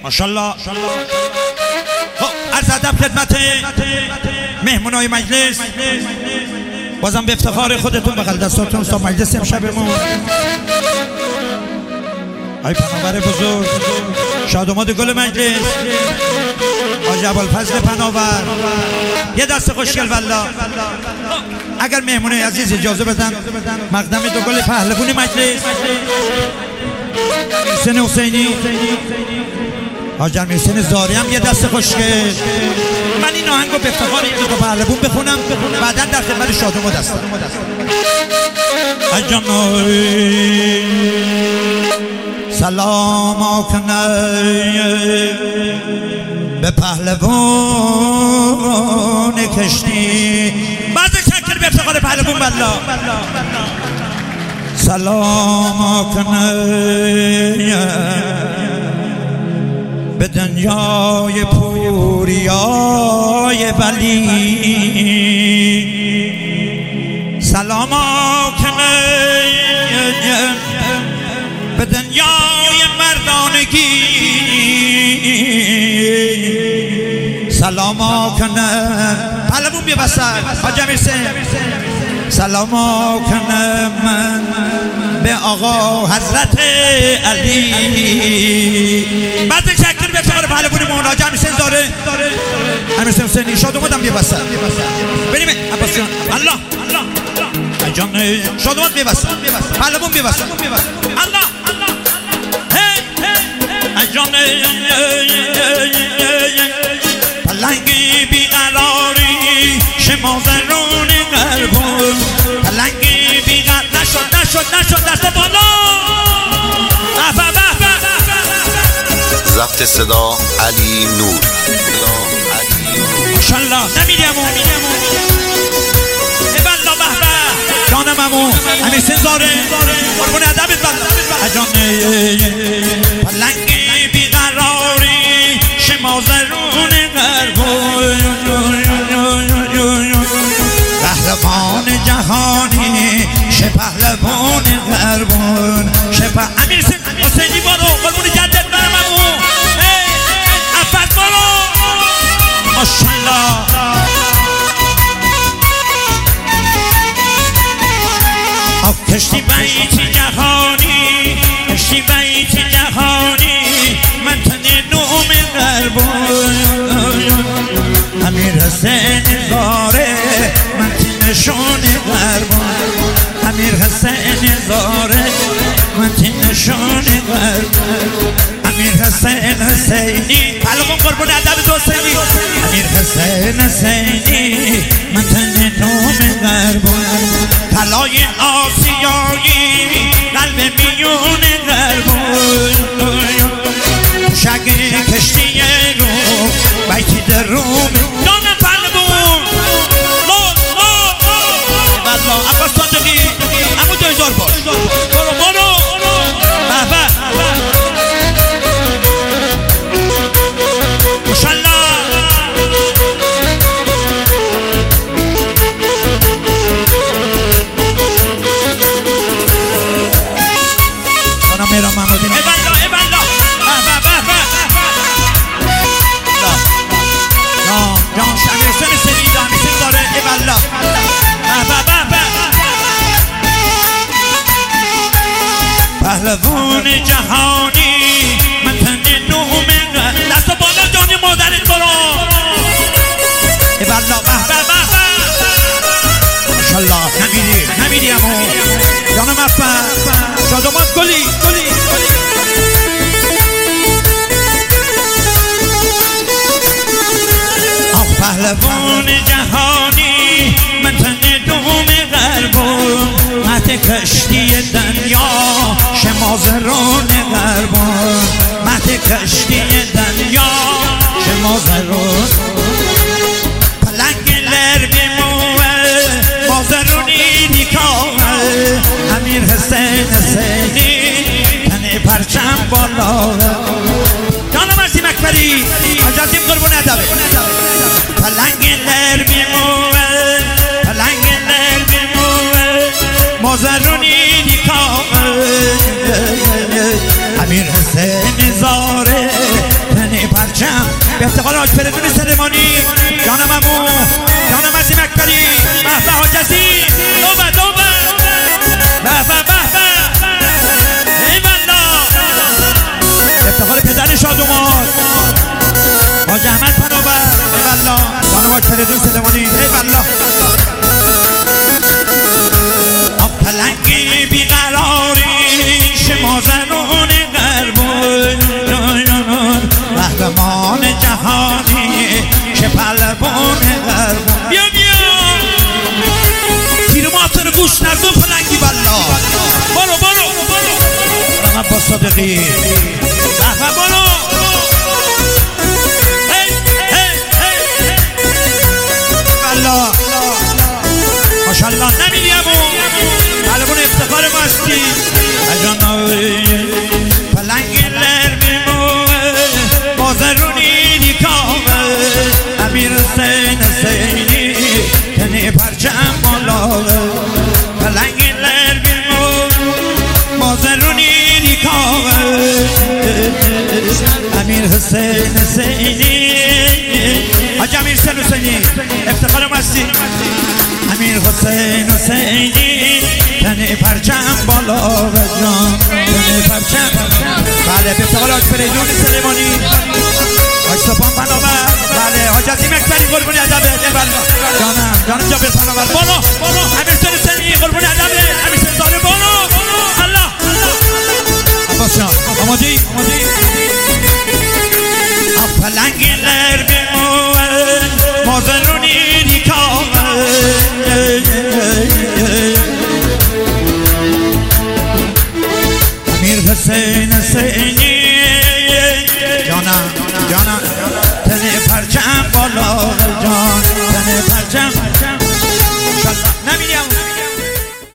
ماشاءالله. عرض ادب خدمت مهمونای مجلس، بازم به افتخار خودتون بغل دستاتون استاد مجلس امشبمون آی پناور بزرگ، شادوماد گل مجلس، حاج ابوالفضل پناور، یه دست خوشگل والله. اگر مهمونای عزیز اجازه بدن مقدم دو گل پهلوانی مجلس، حسین حسینی، حاج امیرحسین زاری هم یه دست خوشگل. من این آهنگو به افتخار این دو پهلوان بخونم، بعدا در خدمت شادوماد هستم. جانوی سلام آکنه به پهلوان کشتی، بعد شکر به افتخار پهلوان بالله. سلام آکنه به دنیای پوریای ولی، سلام آکنه به دنیای مردانگی، سلام آکنه پهلوان بیا وسط حاج امیرحسین، سلام آکنه من به آقا حضرت علی. بعد شکر به افتخار پهلوانمون حاج امیرحسین زاره، امیرحسین حسینی، شادومادم بیا وسط. بریم عباس جان، الله جان، شادوماد بیا وسط، پهلوان بیا وسط، الله جان. پلنگی بیقراری شما زرون قلبون، پلنگی بیقرار نشد دست بالا. ضبط صدا علی نور. ماشاءالله نمیدیمون ایوالله به به جانم امون امیرحسین زاره، قربون ادبت بالله جان. پلنگی بیقراری شما زرون قلبون، پهلوان جهانی شه پهلوان قربون شه امیرحسین حسینی برو قربون جدت برم امون افت برو ماشاءالله. کشتی بیتی جهانی، کشتی بیتی جهانی، من تنه نوم قربون، امیرحسین زاره من نشون قربان، امیرحسین زاره من نشون قربان، امیرحسین حسینی پهلوان قربون ادب حسینی، امیرحسین حسینی من نوم قربان، طلای آسیایی قلب میون قربان، شگ کشتی رو بیتی در روم جانم پهلوان. عباس صادقی امو دایزار باش، برو بهبه ماشاءالله. خانم میرام محمودی ایوالله بهبه جان امیرحسین سنید امیرحسین داره ایوالله پهلوان جهانی من تنه نوم دست بالا جانی مادرت برو ایوالله به ماشاءالله. نمیدی امو جانم افن شادوماد گلی پهلوان جهانی من تنه نوم قلبون، مت کشتی دنیا شما زرون قربان، مت کشتی دنیا شما زرون، پلنگ لر بیموه ما زرونی دیکامه، امیرحسین حسینی تنه پرچم بالا، جانم عزیم اکبری حجازیم قربون ادبه، پلنگ لر بیموه ما زرونی دیکامه، امیرحسین زاره افتخار حاج فریدون سلیمانی، جانم امو، جانم عظیم اکبری، به به حاجزی، دوبه دوبه، به به به به، ای والله. افتخار پدر شادومان حاج احمد پناور، ای والله. جانم حاج فریدون سلیمانی، ای والله. پلنگی بیقراری شما زنون قربون، قهرمان جهانی که پلبون قربون. بیا بیا تیر ماتر گوش نردون پلنگی والله. برو برو برو با صادقی بحبه برو. والله ماشاءالله نمیدیمون قلبون افتخار ماستی اجانوی پلنگیلر بیموه بازرونی نیکامه امیر حسین حسینی تنی پرچم مالاوه پلنگیلر بیموه بازرونی نیکامه امیر حسین حسینی حاج امیر حسینی افتخار ماستی امیر حسین حسینی تنی پرچم بالا و جان تنی پرچم. بله به افتخار حاج فریدون سلیمانی، حاج صفان پناور، بله حاج عظیم اکبری قربونی ادبت. جانم جابر پناور برو امیر حسین حسینی قربونی ادبت. امیر حسین زاده برو. الله عباس جان آمادی پلنگیلر بیموه مازنونی نیکامه امیر حسین حسینی جانم